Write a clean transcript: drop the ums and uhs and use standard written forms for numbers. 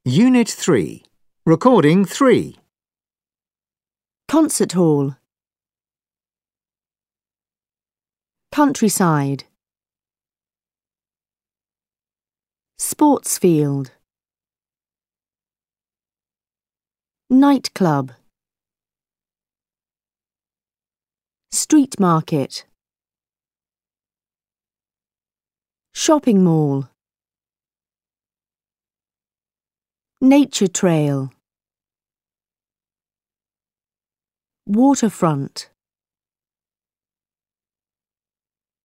Unit 3. Recording 3. Concert hall. Countryside. Sports field. Nightclub. Street market. Shopping mall. Nature trail. Waterfront.